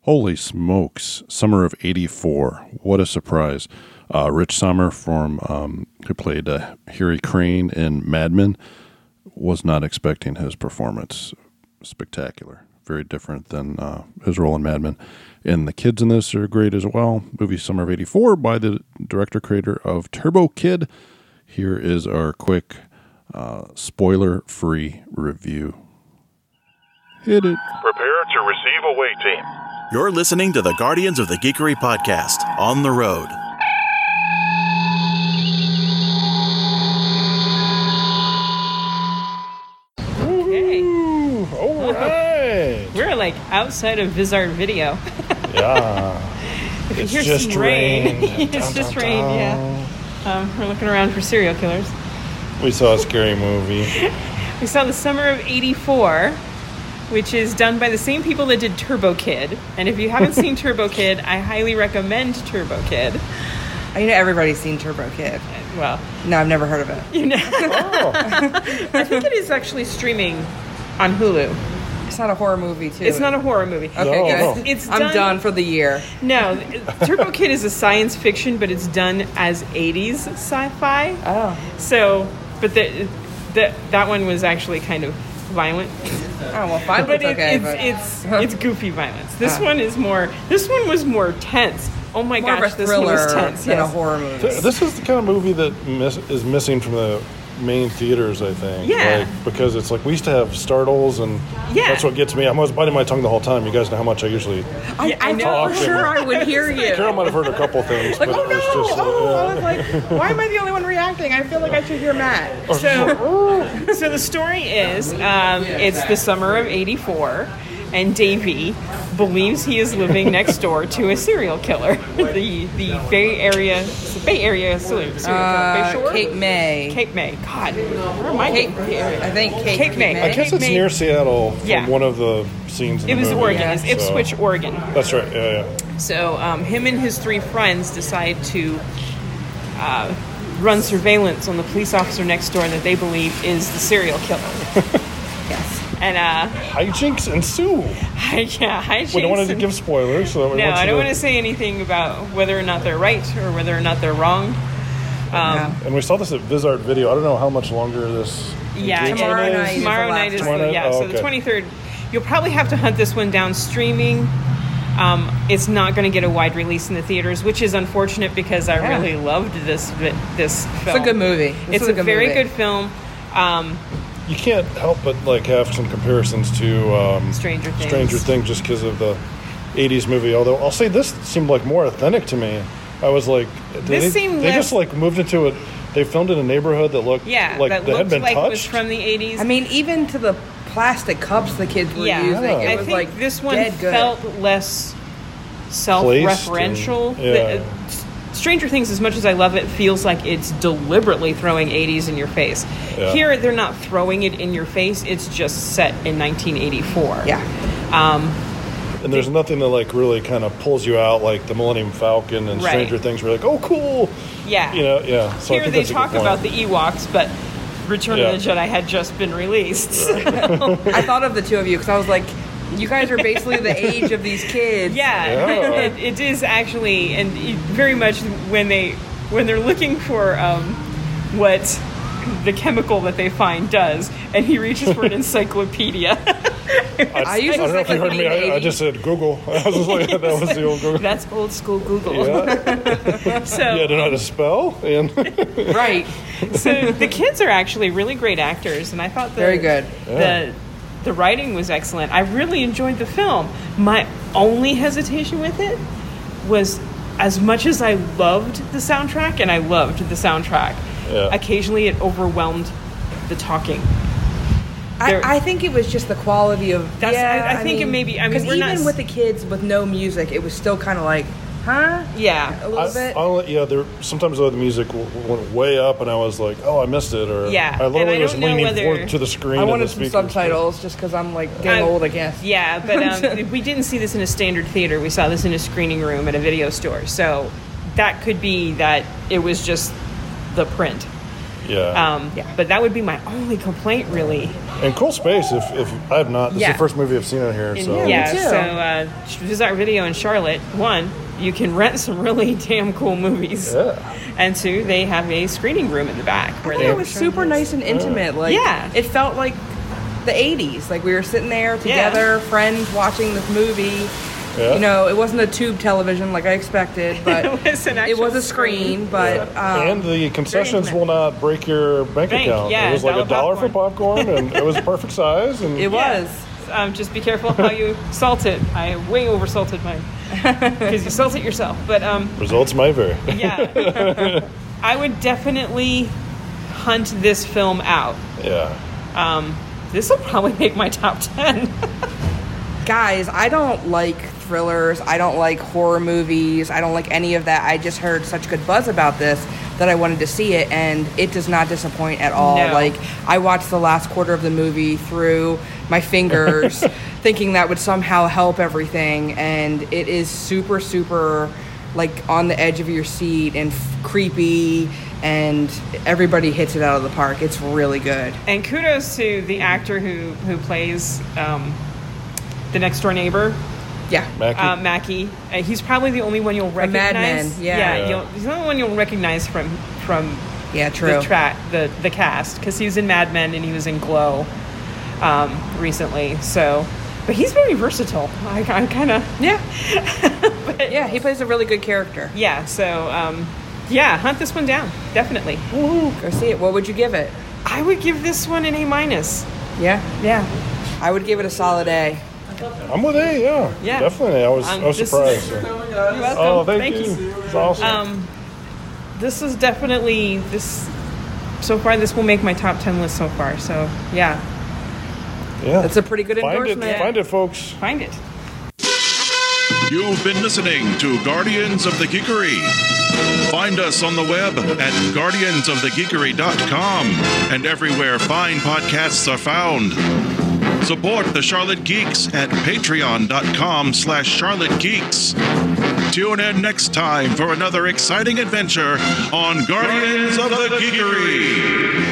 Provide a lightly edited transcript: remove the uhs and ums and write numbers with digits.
Holy smokes. Summer of 84. What a surprise. Rich Sommer, who played Harry Crane in Mad Men, was not expecting his performance. Spectacular. Very different than his role in Mad Men. And the kids in this are great as well. Movie Summer of 84 by the director-creator of Turbo Kid. Here is our quick spoiler-free review. Hit it. Prepare to receive away, team. You're listening to the Guardians of the Geekery podcast, On the Road. Okay. All right. We're like outside of Vizard Video. Yeah. If you It's hear just some rain. rained. It's just rain, yeah. We're looking around for serial killers. We saw a scary movie. We saw the Summer of 84, which is done by the same people that did Turbo Kid. And if you haven't seen Turbo Kid, I highly recommend Turbo Kid. I know everybody's seen Turbo Kid. Well, No, I've never heard of it. you know, Oh. I think it is actually streaming on Hulu. It's not a horror movie, too. It's not a horror movie. Okay, No. good. It's I'm done for the year. No, Turbo Kid is a science fiction, but it's done as 80s sci-fi. Oh. So, but that one was actually kind of violent. Oh, well, fine. But Okay, it's goofy violence. This one was more tense. Oh my more gosh, of a this one was thriller tense. than a Yes. horror movie. This is the kind of movie that is missing from the main theaters, I think. Yeah. Because it's like we used to have startles, and Yeah. that's what gets me. I was biting my tongue the whole time. You guys know how much I usually... I know. For sure I would hear you. Carol might have heard a couple things, Like, but oh it was just... I was like, why am I the only one reacting? I feel like I should hear Matt. So the story is, it's the summer of 84, and Davey believes he is living next door to a serial killer. the Bay Area serial killer. Bay Shore? Cape May. Cape May. God, where am I? I think Cape May. I guess it's May. near Seattle from Yeah. one of the scenes in It the was movie. Oregon. Yeah. It's Ipswich, Oregon. That's right, yeah. So him and his three friends decide to run surveillance on the police officer next door that they believe is the serial killer. Yes. And Hijinks ensue. hijinks. We don't want to give spoilers. So No, I don't want to say anything about whether or not they're right or whether or not they're wrong. And we saw this at Vizard Video. I don't know how much longer this... Yeah, Tomorrow and night is the Tomorrow last night is one. the, yeah. Oh, So the okay. 23rd. You'll probably have to hunt this one down streaming. It's not going to get a wide release in the theaters, which is unfortunate because I really loved this film. It's a good movie. It's a very good film. You can't help but like have some comparisons to Stranger Things. Stranger Things just because of the 80s movie. Although I'll say this seemed like more authentic to me. I was like, they seemed just like moved into it. They filmed in a neighborhood that looked like that had looked been like touched. it was from the 80s. I mean, even to the plastic cups the kids were using, it I was think like this one dead good. felt less self-referential. Placed and- Stranger Things, as much as I love it, feels like it's deliberately throwing 80s in your face. Yeah. Here, they're not throwing it in your face. It's just set in 1984. Yeah. And there's nothing that like really kind of pulls you out like the Millennium Falcon and Right. Stranger Things. We're like, oh, cool. Yeah. You know, yeah. So I Here think they that's a good talk point. about the Ewoks, but Return of the Jedi had just been released. I thought of the two of you because I was like, you guys are basically the age of these kids. Yeah, it is actually, and very much when they're looking for what the chemical that they find does, and he reaches for an encyclopedia. I used I don't know if you heard me. I 80s. just said Google. I was just like, that was the old Google. That's old school Google. Yeah. So, Yeah, I don't know how to spell. And Right. so the kids are actually really great actors, and I thought Very good. The writing was excellent. I really enjoyed the film. My only hesitation with it was, as much as I loved the soundtrack, and I loved the soundtrack, occasionally it overwhelmed the talking. I think it was just the quality of. I think it may be. I mean, because we're even not with the kids with no music, it was still kind of like, huh? Yeah, A little bit. Sometimes the music went way up, and I was like, "Oh, I missed it," or Yeah, I literally and I was don't know leaning whether- forward to the screen. I and wanted the some speakers. subtitles just because I'm like getting old, I guess. Yeah, but we didn't see this in a standard theater. We saw this in a screening room at a video store. So that could be that it was just the print. Yeah. But that would be my only complaint, really. And cool space. If I have not, this is the first movie I've seen on here. So Yeah, so Visit Our Video in Charlotte, 1, you can rent some really damn cool movies. Yeah. And 2, they have a screening room in the back. Where It was super nice and intimate. Like, it felt like the 80s. Like, we were sitting there together, friends, watching this movie. Yeah. You know, it wasn't a tube television like I expected, but it was a screen. But and the concessions will not break your bank account. Yeah, it was like $1 for popcorn, and it was a perfect size. And it was. Just be careful how you salt it. I way over salted mine because you salt it yourself. But results may vary. Yeah, I would definitely hunt this film out. Yeah. This will probably make my top 10. Guys, I don't like thrillers. I don't like horror movies. I don't like any of that. I just heard such good buzz about this that I wanted to see it, and it does not disappoint at all. No. Like, I watched the last quarter of the movie through my fingers, thinking that would somehow help everything, and it is super, super, like, on the edge of your seat and creepy, and everybody hits it out of the park. It's really good. And kudos to the actor who plays the next door neighbor. Yeah. Mackie. He's probably the only one you'll recognize. Mad Men, yeah. He's the only one you'll recognize from true. the cast, because he was in Mad Men and he was in Glow recently. So, but he's very versatile. I kind of he plays a really good character. Yeah. So hunt this one down, definitely. Woo-hoo. Go see it. What would you give it? I would give this one an A-. Yeah. I would give it a solid A. I'm with A, yeah. Definitely. I was surprised. You're welcome. Oh, thank you. It's awesome. This is definitely so far this will make my top 10 list so far. So, yeah. Yeah. That's a pretty good endorsement. Find it, folks. Find it. You've been listening to Guardians of the Geekery. Find us on the web at guardiansofthegeekery.com and everywhere fine podcasts are found. Support the Charlotte Geeks at patreon.com/Charlotte Geeks. Tune in next time for another exciting adventure on Guardians of the Geekery.